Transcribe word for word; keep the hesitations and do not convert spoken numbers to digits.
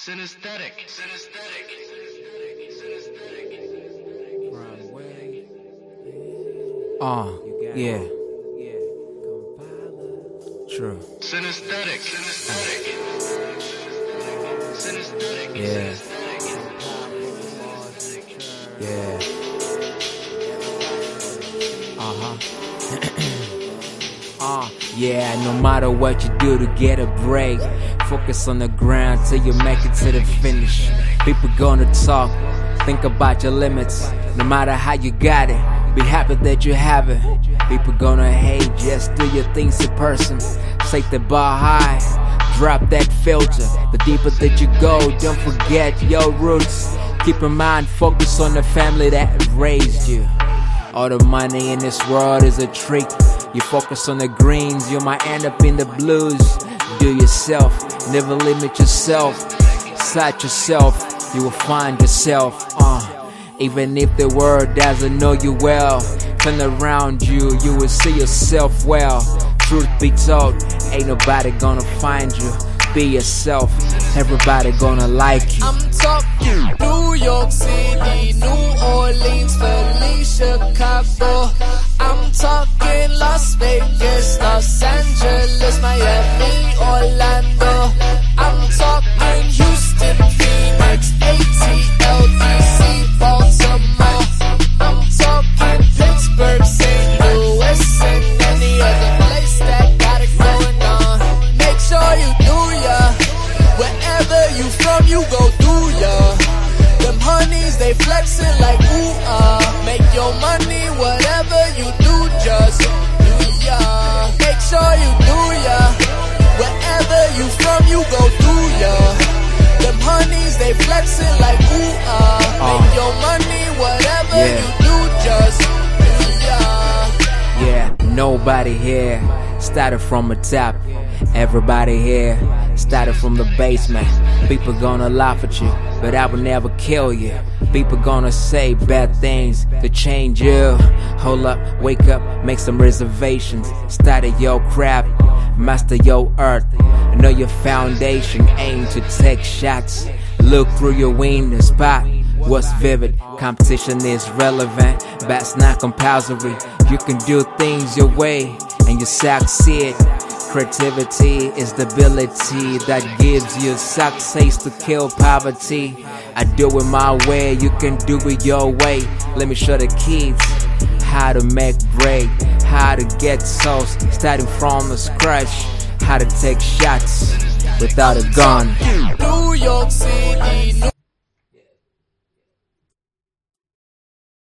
Synesthetic. Synesthetic. Synesthetic. Runway. Uh, yeah. True. Synesthetic. Synesthetic. Synesthetic. Yeah. Yeah. Uh-huh. uh, yeah, no matter what you do to get a break, focus on the ground till you make it to the finish. People gonna talk, think about your limits. No matter how you got it, be happy that you have it. People gonna hate, just do your things in person. Set the bar high, drop that filter. The deeper that you go, don't forget your roots. Keep in mind, focus on the family that raised you. All the money in this world is a trick. You focus on the greens, you might end up in the blues. Do yourself, never limit yourself. Cite yourself, you will find yourself. Uh, even if the world doesn't know you well, turn around you, you will see yourself well. Truth be told, ain't nobody gonna find you. Be yourself, everybody gonna like you. I'm talking New York City, New Orleans, Philly, Chicago. I'm talking Las Vegas, Los Angeles, Miami, Orlando. I'm talking Houston, Phoenix, A T L, D C, Baltimore. I'm talking Pittsburgh, Saint Louis, and any other place that got it going on. Make sure you do ya. Wherever you from, you go do ya. Them honeys, they flexing like ooh ah. Make your money, whatever you do, just do ya. Make sure you do ya. Wherever you from, you go do ya. Them honeys, they flexing like ooh ah. Make your money, whatever Yeah. you do, just do ya. Yeah, nobody here started from the top. Everybody here started from the basement. People gonna laugh at you, but I will never kill you. People gonna say bad things to change you. Hold up, wake up, make some reservations. Start your craft, master your art. Know your foundation, aim to take shots. Look through your window, spot what's vivid. Competition is relevant, but it's not compulsory. You can do things your way and you succeed. Creativity is the ability that gives you success to kill poverty. I do it my way, you can do it your way. Let me show the kids how to make bread, how to get sauce, starting from the scratch, how to take shots without a gun. New York